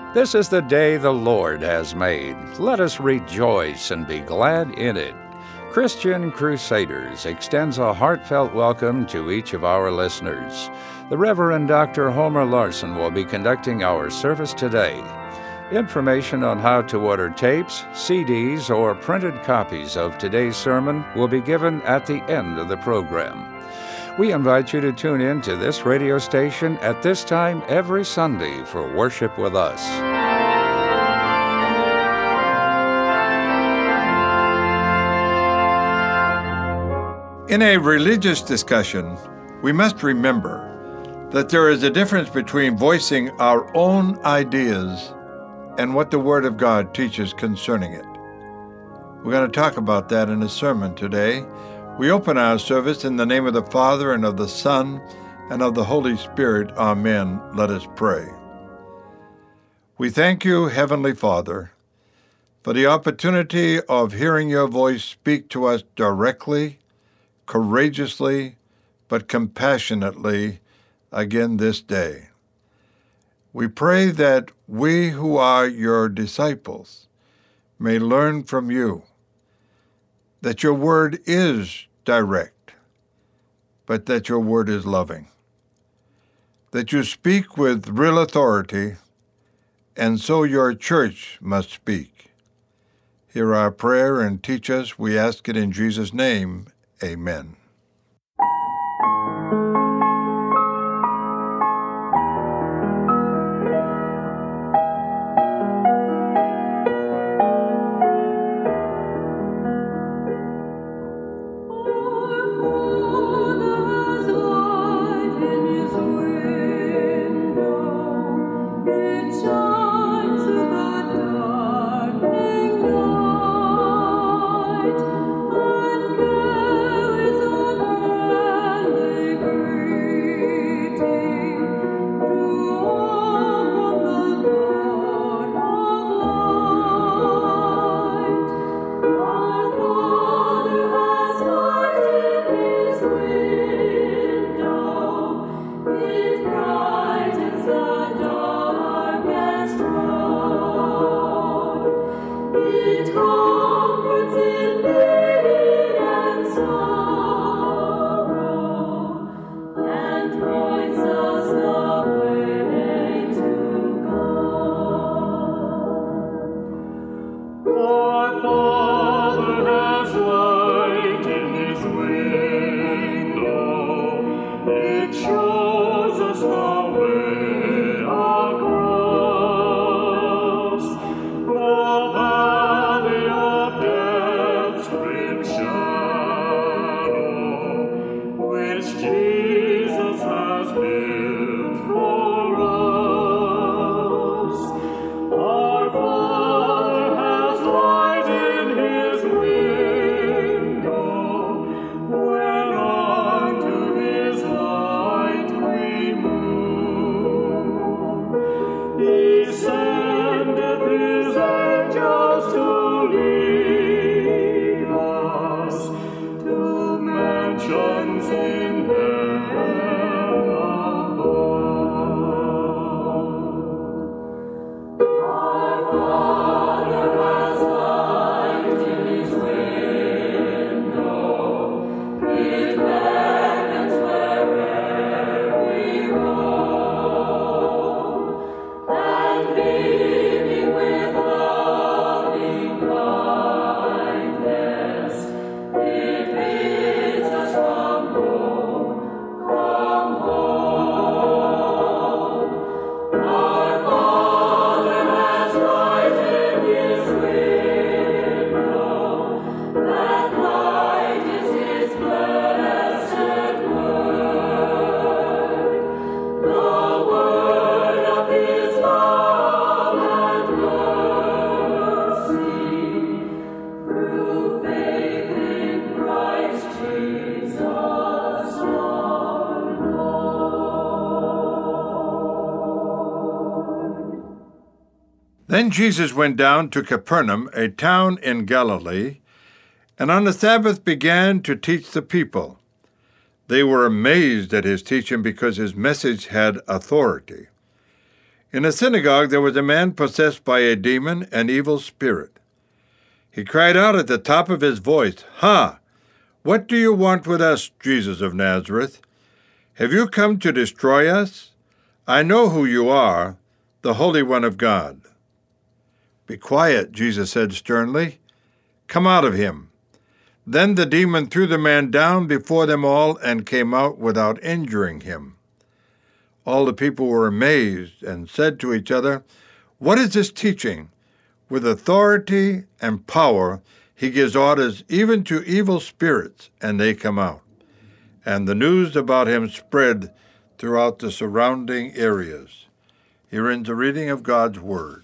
This is the day the Lord has made. Let us rejoice and be glad in it. Christian Crusaders extends a heartfelt welcome to each of our listeners. The Reverend Dr. Homer Larson will be conducting our service today. Information on how to order tapes, CDs, or printed copies of today's sermon will be given at the end of the program. We invite you to tune in to this radio station at this time every Sunday for worship with us. In a religious discussion, we must remember that there is a difference between voicing our own ideas and what the Word of God teaches concerning it. We're going to talk about that in a sermon today. We open our service in the name of the Father, and of the Son, and of the Holy Spirit. Amen. Let us pray. We thank you, Heavenly Father, for the opportunity of hearing your voice speak to us directly, courageously, but compassionately again this day. We pray that we who are your disciples may learn from you that your word is direct, but that your word is loving, that you speak with real authority, and so your church must speak. Hear our prayer and teach us, we ask it in Jesus' name. Amen. Then Jesus went down to Capernaum, a town in Galilee, and on the Sabbath began to teach the people. They were amazed at his teaching because his message had authority. In a synagogue there was a man possessed by a demon, an evil spirit. He cried out at the top of his voice, "Ha! What do you want with us, Jesus of Nazareth? Have you come to destroy us? I know who you are, the Holy One of God." "Be quiet," Jesus said sternly. "Come out of him." Then the demon threw the man down before them all and came out without injuring him. All the people were amazed and said to each other, "What is this teaching? With authority and power he gives orders even to evil spirits, and they come out." And the news about him spread throughout the surrounding areas. Here ends the reading of God's Word.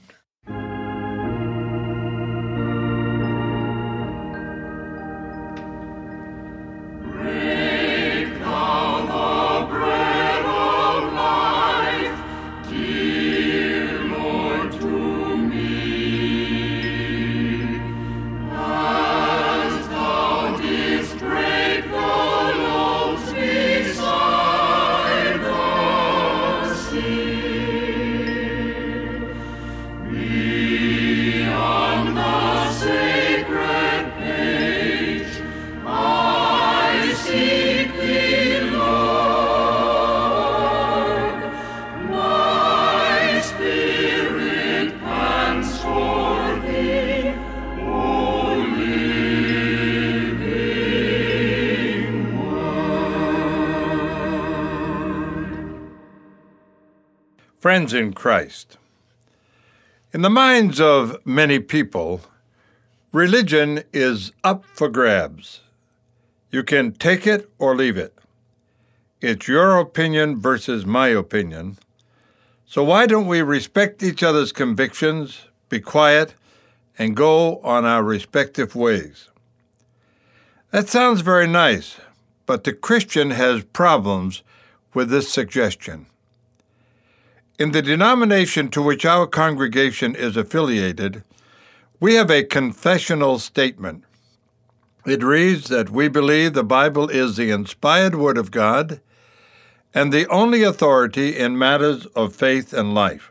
Friends in Christ, in the minds of many people, religion is up for grabs. You can take it or leave it. It's your opinion versus my opinion. So why don't we respect each other's convictions, be quiet, and go on our respective ways? That sounds very nice, but the Christian has problems with this suggestion. In the denomination to which our congregation is affiliated, we have a confessional statement. It reads that we believe the Bible is the inspired Word of God and the only authority in matters of faith and life.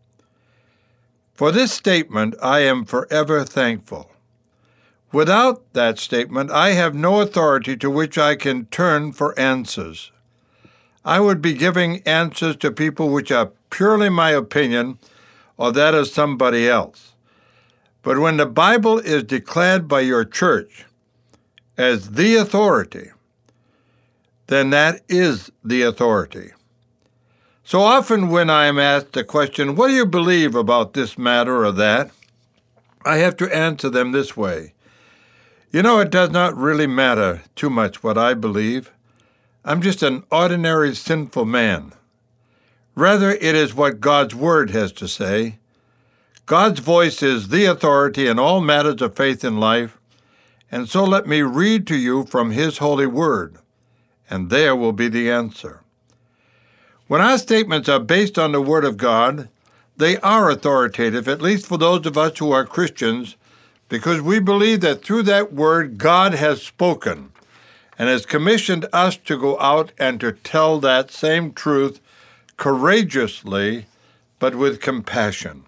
For this statement, I am forever thankful. Without that statement, I have no authority to which I can turn for answers. I would be giving answers to people which are purely my opinion or that of somebody else. But when the Bible is declared by your church as the authority, then that is the authority. So often when I am asked the question, "What do you believe about this matter or that?" I have to answer them this way. It does not really matter too much what I believe. I'm just an ordinary sinful man. Rather, it is what God's Word has to say. God's voice is the authority in all matters of faith and life, and so let me read to you from His holy Word, and there will be the answer. When our statements are based on the Word of God, they are authoritative, at least for those of us who are Christians, because we believe that through that Word God has spoken and has commissioned us to go out and to tell that same truth courageously, but with compassion.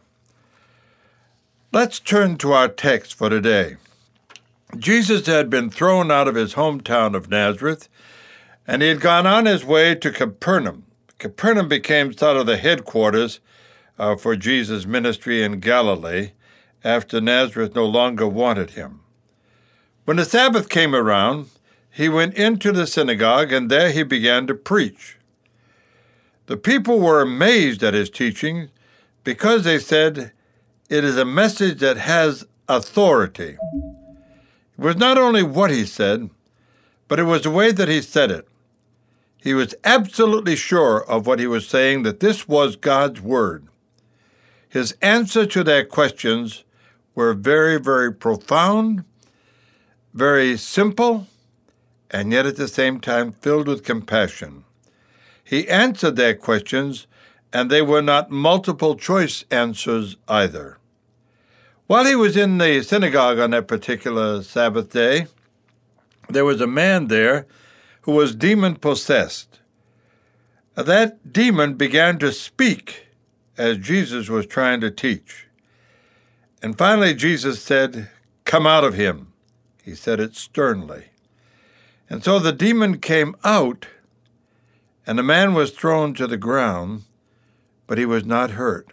Let's turn to our text for today. Jesus had been thrown out of his hometown of Nazareth, and he had gone on his way to Capernaum. Capernaum became sort of the headquarters for Jesus' ministry in Galilee after Nazareth no longer wanted him. When the Sabbath came around, he went into the synagogue, and there he began to preach. The people were amazed at his teaching because they said, "It is a message that has authority." It was not only what he said, but it was the way that he said it. He was absolutely sure of what he was saying, that this was God's Word. His answer to their questions were very, very profound, very simple, and yet at the same time filled with compassion. He answered their questions, and they were not multiple-choice answers either. While he was in the synagogue on that particular Sabbath day, there was a man there who was demon-possessed. That demon began to speak as Jesus was trying to teach. And finally, Jesus said, "Come out of him." He said it sternly. And so the demon came out, and the man was thrown to the ground, but he was not hurt.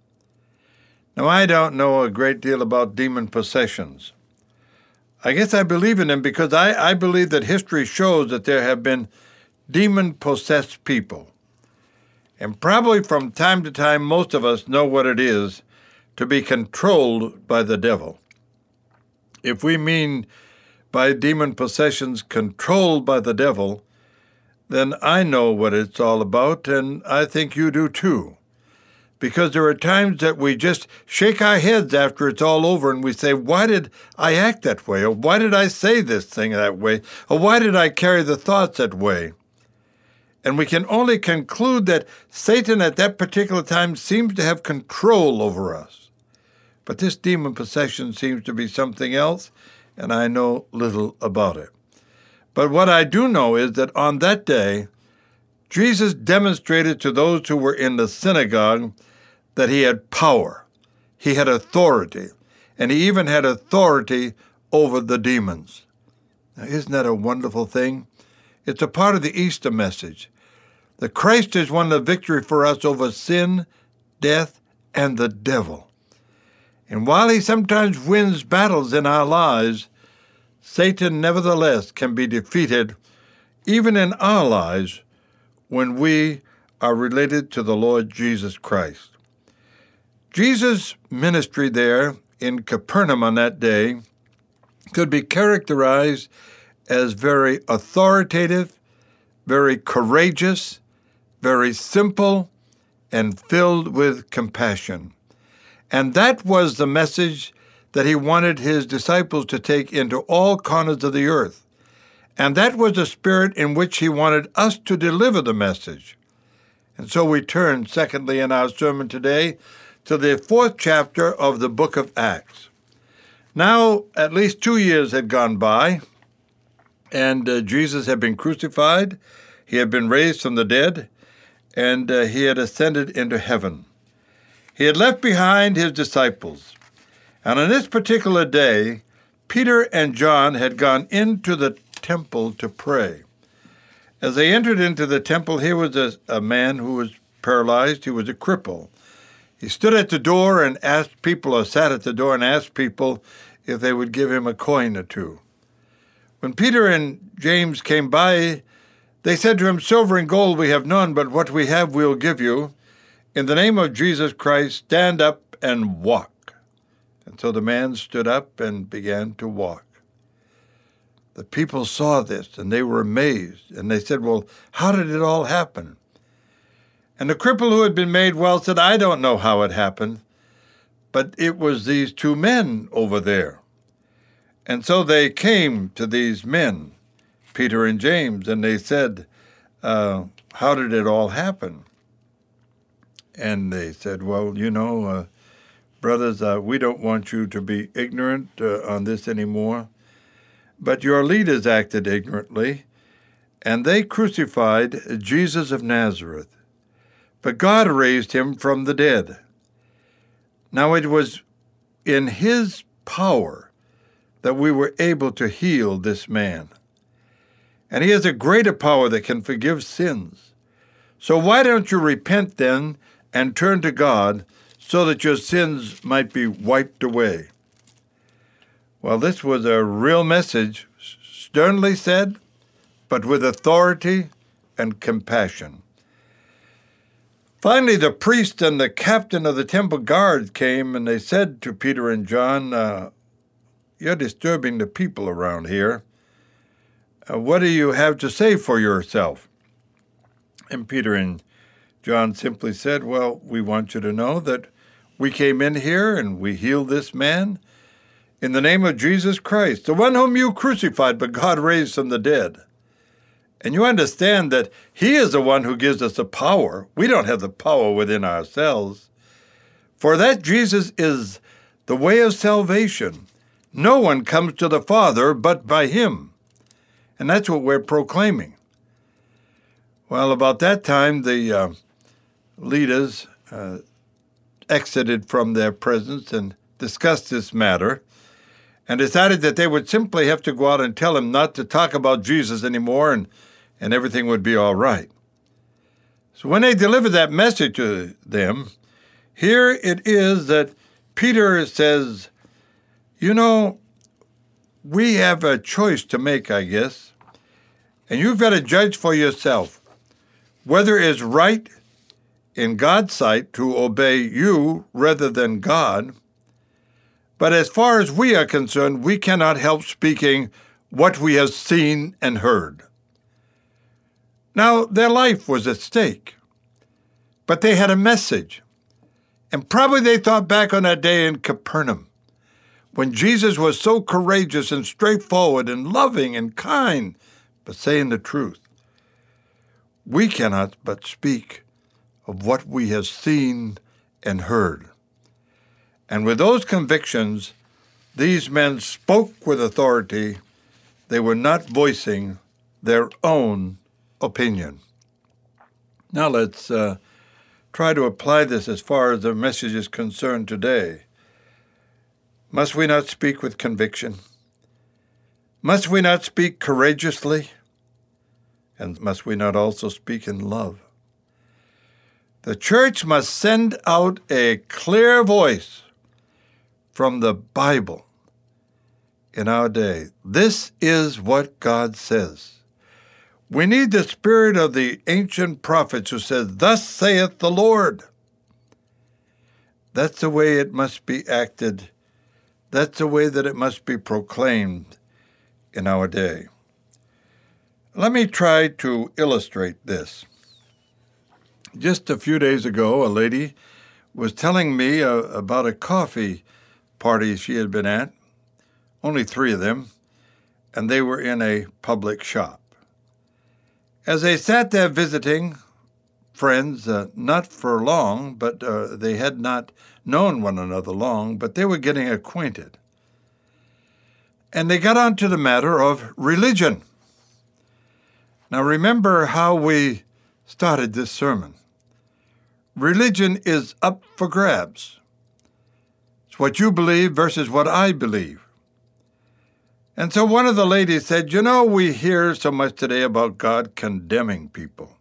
Now, I don't know a great deal about demon possessions. I guess I believe in them because I believe that history shows that there have been demon-possessed people. And probably from time to time, most of us know what it is to be controlled by the devil. If we mean by demon possessions controlled by the devil, then I know what it's all about, and I think you do too. Because there are times that we just shake our heads after it's all over and we say, why did I act that way? Or why did I say this thing that way? Or why did I carry the thoughts that way? And we can only conclude that Satan at that particular time seems to have control over us. But this demon possession seems to be something else, and I know little about it. But what I do know is that on that day, Jesus demonstrated to those who were in the synagogue that he had power, he had authority, and he even had authority over the demons. Now, isn't that a wonderful thing? It's a part of the Easter message. The Christ has won the victory for us over sin, death, and the devil. And while he sometimes wins battles in our lives, Satan nevertheless can be defeated, even in our lives, when we are related to the Lord Jesus Christ. Jesus' ministry there in Capernaum on that day could be characterized as very authoritative, very courageous, very simple, and filled with compassion. And that was the message that he wanted his disciples to take into all corners of the earth. And that was the spirit in which he wanted us to deliver the message. And so we turn, secondly, in our sermon today, to the 4th chapter of the book of Acts. Now, at least 2 years had gone by, and Jesus had been crucified, he had been raised from the dead, and he had ascended into heaven. He had left behind his disciples. And on this particular day, Peter and John had gone into the temple to pray. As they entered into the temple, here was a man who was paralyzed. He was a cripple. He stood at the door and asked people, or sat at the door and asked people if they would give him a coin or two. When Peter and James came by, they said to him, "Silver and gold we have none, but what we have we'll give you. In the name of Jesus Christ, stand up and walk." And so the man stood up and began to walk. The people saw this, and they were amazed, and they said, "Well, how did it all happen?" And the cripple who had been made well said, "I don't know how it happened, but it was these 2 men over there." And so they came to these men, Peter and James, and they said, "How did it all happen?" And they said, "Well, brothers, we don't want you to be ignorant on this anymore, but your leaders acted ignorantly, and they crucified Jesus of Nazareth. But God raised him from the dead. Now it was in his power that we were able to heal this man. And he has a greater power that can forgive sins. So why don't you repent then and turn to God so that your sins might be wiped away?" Well, this was a real message, sternly said, but with authority and compassion. Finally, the priest and the captain of the temple guard came, and they said to Peter and John, "You're disturbing the people around here. What do you have to say for yourself?" And Peter and John simply said, "Well, we want you to know that we came in here and we healed this man in the name of Jesus Christ, the one whom you crucified, but God raised from the dead. And you understand that he is the one who gives us the power. We don't have the power within ourselves. For that Jesus is the way of salvation. No one comes to the Father but by him." And that's what we're proclaiming. Well, about that time, the leaders exited from their presence and discussed this matter and decided that they would simply have to go out and tell him not to talk about Jesus anymore and everything would be all right. So when they delivered that message to them, here it is that Peter says, you know, we have a choice to make, I guess, and you've got to judge for yourself whether it is right in God's sight to obey you rather than God. But as far as we are concerned, we cannot help speaking what we have seen and heard. Now, their life was at stake, but they had a message. And probably they thought back on that day in Capernaum, when Jesus was so courageous and straightforward and loving and kind, but saying the truth. We cannot but speak of what we have seen and heard. And with those convictions, these men spoke with authority. They were not voicing their own opinion. Now let's try to apply this as far as the message is concerned today. Must we not speak with conviction? Must we not speak courageously? And must we not also speak in love? The church must send out a clear voice from the Bible in our day. This is what God says. We need the spirit of the ancient prophets who says, "Thus saith the Lord." That's the way it must be acted. That's the way that it must be proclaimed in our day. Let me try to illustrate this. Just a few days ago, a lady was telling me about a coffee party she had been at, only 3 of them, and they were in a public shop. As they sat there visiting friends, not for long, but they had not known one another long, but they were getting acquainted. And they got on to the matter of religion. Now remember how we started this sermon. Religion is up for grabs. It's what you believe versus what I believe. And so one of the ladies said, you know, we hear so much today about God condemning people.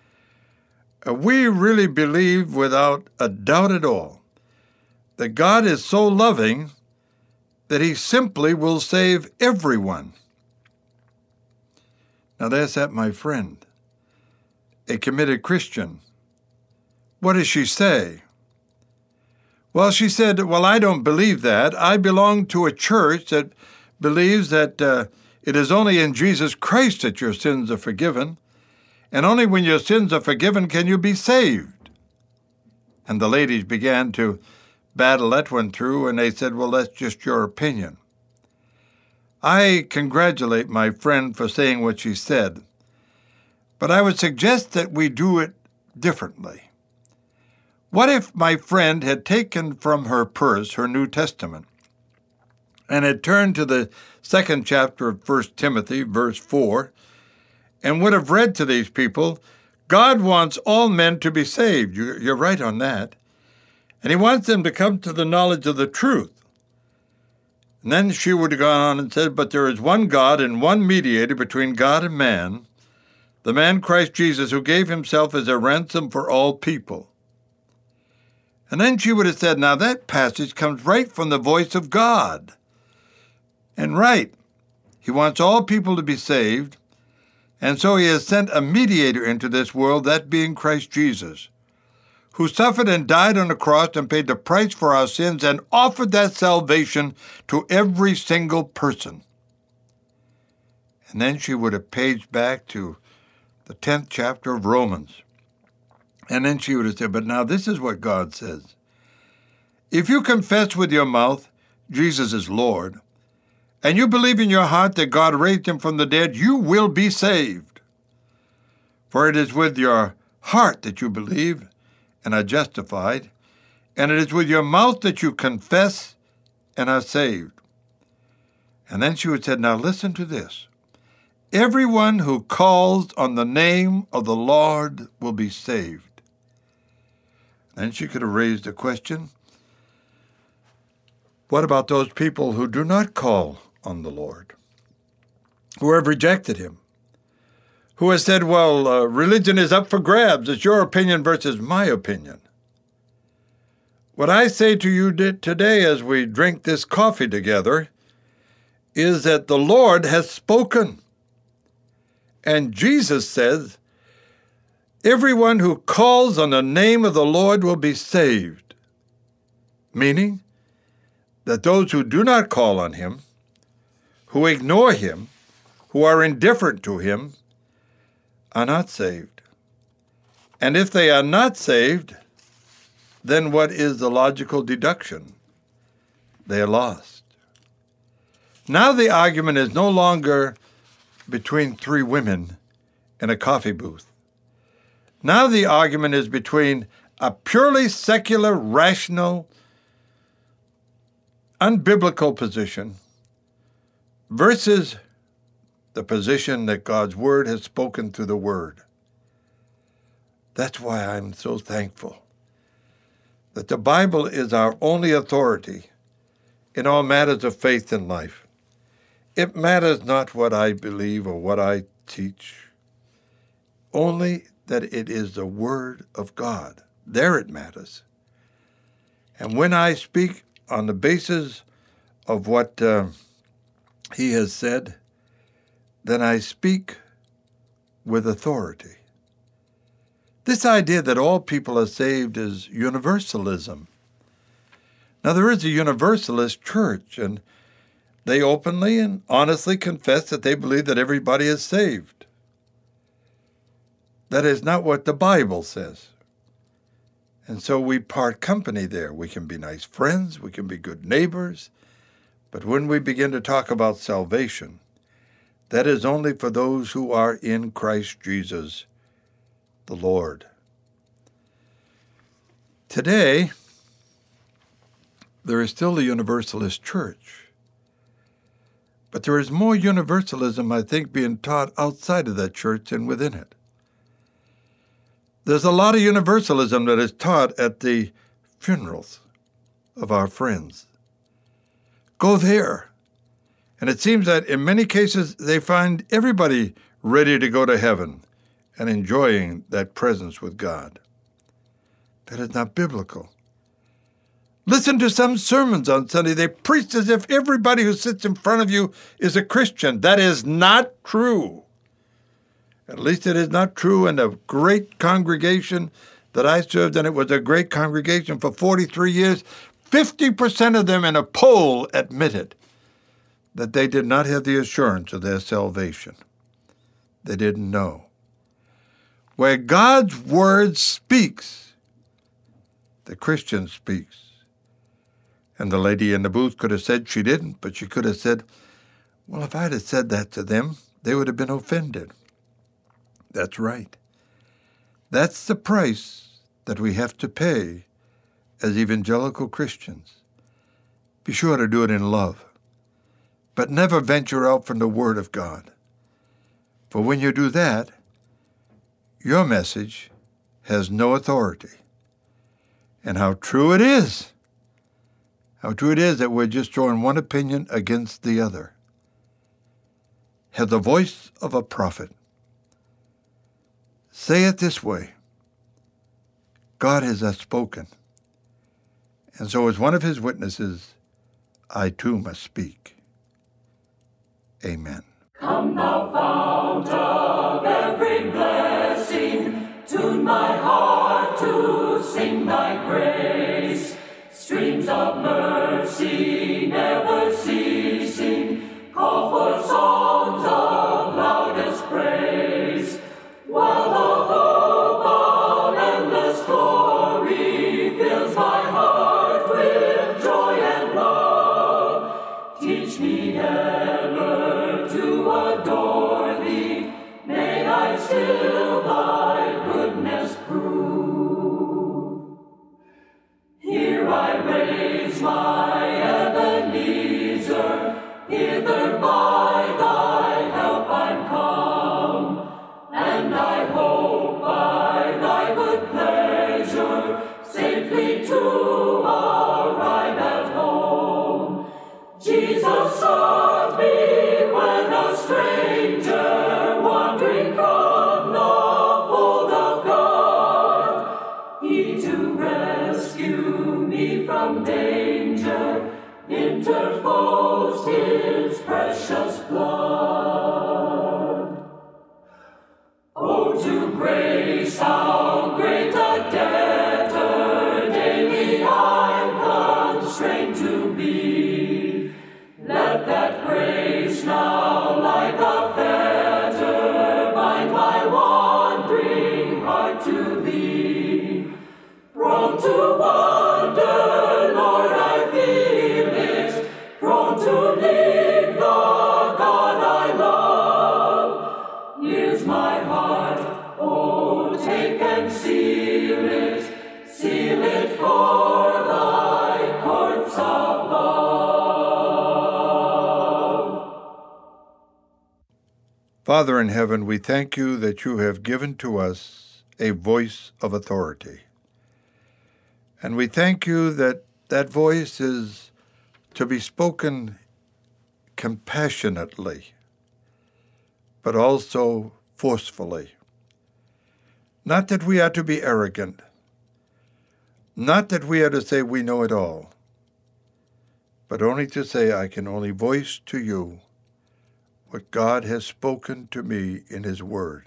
We really believe without a doubt at all that God is so loving that he simply will save everyone. Now there's that, my friend, a committed Christian. What does she say? Well, she said, well, I don't believe that. I belong to a church that believes that it is only in Jesus Christ that your sins are forgiven, and only when your sins are forgiven can you be saved. And the ladies began to battle that one through, and they said, well, that's just your opinion. I congratulate my friend for saying what she said, but I would suggest that we do it differently. What if my friend had taken from her purse her New Testament and had turned to the 2nd chapter of 1 Timothy, verse 4, and would have read to these people, God wants all men to be saved. You're right on that. And he wants them to come to the knowledge of the truth. And then she would have gone on and said, but there is one God and one mediator between God and man, the man Christ Jesus, who gave himself as a ransom for all people. And then she would have said, now that passage comes right from the voice of God. And right, he wants all people to be saved, and so he has sent a mediator into this world, that being Christ Jesus, who suffered and died on the cross and paid the price for our sins and offered that salvation to every single person. And then she would have paged back to the 10th chapter of Romans. And then she would have said, but now this is what God says. If you confess with your mouth Jesus is Lord, and you believe in your heart that God raised him from the dead, you will be saved. For it is with your heart that you believe and are justified, and it is with your mouth that you confess and are saved. And then she would say, now listen to this. Everyone who calls on the name of the Lord will be saved. And she could have raised a question. What about those people who do not call on the Lord, who have rejected him, who has said, well, religion is up for grabs. It's your opinion versus my opinion. What I say to you today as we drink this coffee together is that the Lord has spoken. And Jesus says, everyone who calls on the name of the Lord will be saved. Meaning that those who do not call on him, who ignore him, who are indifferent to him, are not saved. And if they are not saved, then what is the logical deduction? They are lost. Now the argument is no longer between three women in a coffee booth. Now the argument is between a purely secular, rational, unbiblical position versus the position that God's Word has spoken through the Word. That's why I'm so thankful that the Bible is our only authority in all matters of faith and life. It matters not what I believe or what I teach, only that it is the Word of God. There it matters. And when I speak on the basis of what he has said, then I speak with authority. This idea that all people are saved is universalism. Now, there is a universalist church, and they openly and honestly confess that they believe that everybody is saved. That is not what the Bible says. And so we part company there. We can be nice friends, we can be good neighbors, but when we begin to talk about salvation, that is only for those who are in Christ Jesus, the Lord. Today, there is still a universalist church, but there is more universalism, I think, being taught outside of that church than within it. There's a lot of universalism that is taught at the funerals of our friends. Go there. And it seems that in many cases they find everybody ready to go to heaven and enjoying that presence with God. That is not biblical. Listen to some sermons on Sunday. They preach as if everybody who sits in front of you is a Christian. That is not true. At least it is not true in a great congregation that I served, and it was a great congregation for 43 years. 50% of them in a poll admitted that they did not have the assurance of their salvation. They didn't know. Where God's Word speaks, the Christian speaks. And the lady in the booth could have said she didn't, but she could have said, well, if I'd have said that to them, they would have been offended. That's right. That's the price that we have to pay as evangelical Christians. Be sure to do it in love, but never venture out from the Word of God. For when you do that, your message has no authority. And how true it is. How true it is that we're just throwing one opinion against the other. Have the voice of a prophet. Say it this way. God has spoken. And so as one of his witnesses, I too must speak. Amen. Come thou fount of every blessing, tune my heart to sing thy grace. Streams of mercy never ceasing, call for songs of loudest praise. While the hope of endless glory fills my heart with joy and love, teach me ever to adore thee, may I still thy goodness prove. Here I raise my Ebenezer, hither by thy help I'm come, and I hope by thy good pleasure, say interposed his precious blood. Oh, to grace, how great a debtor daily I'm constrained to be. Let that grace now like a fetter bind my wandering heart to thee. Prone to wander, Lord, I feel it, prone to leave the God I love. Here's my heart, oh, take and seal it for thy courts above. Father in heaven, we thank you that you have given to us a voice of authority. And we thank you that that voice is to be spoken compassionately, but also forcefully. Not that we are to be arrogant, not that we are to say we know it all, but only to say I can only voice to you what God has spoken to me in his word.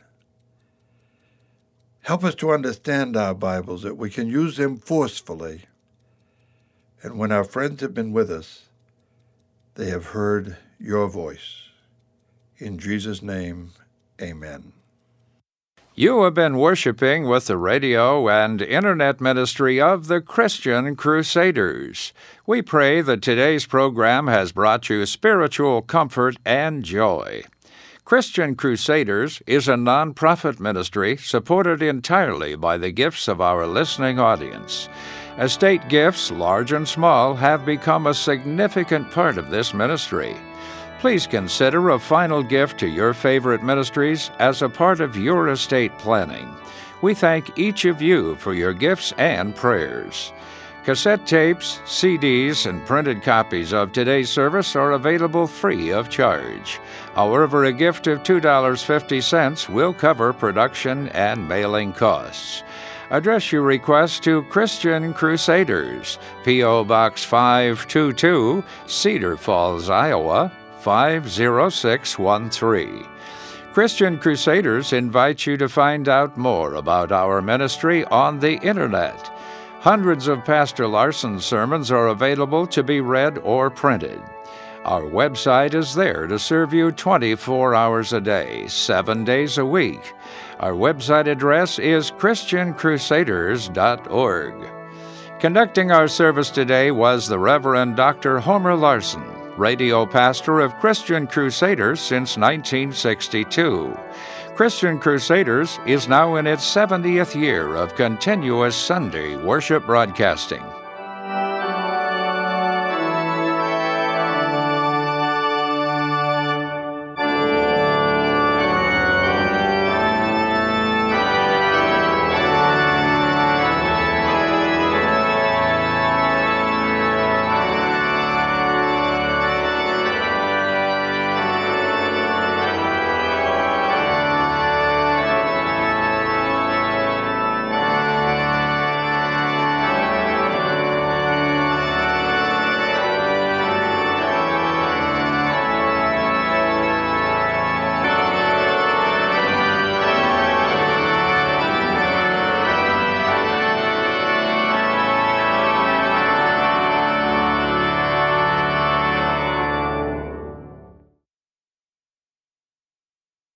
Help us to understand our Bibles, that we can use them forcefully. And when our friends have been with us, they have heard your voice. In Jesus' name, amen. You have been worshiping with the radio and internet ministry of the Christian Crusaders. We pray that today's program has brought you spiritual comfort and joy. Christian Crusaders is a non-profit ministry supported entirely by the gifts of our listening audience. Estate gifts, large and small, have become a significant part of this ministry. Please consider a final gift to your favorite ministries as a part of your estate planning. We thank each of you for your gifts and prayers. Cassette tapes, CDs, and printed copies of today's service are available free of charge. However, a gift of $2.50 will cover production and mailing costs. Address your request to Christian Crusaders, P.O. Box 522, Cedar Falls, Iowa, 50613. Christian Crusaders invite you to find out more about our ministry on the Internet. Hundreds of Pastor Larson's sermons are available to be read or printed. Our website is there to serve you 24 hours a day, 7 days a week. Our website address is christiancrusaders.org. Conducting our service today was the Reverend Dr. Homer Larson, radio pastor of Christian Crusaders since 1962. Christian Crusaders is now in its 70th year of continuous Sunday worship broadcasting.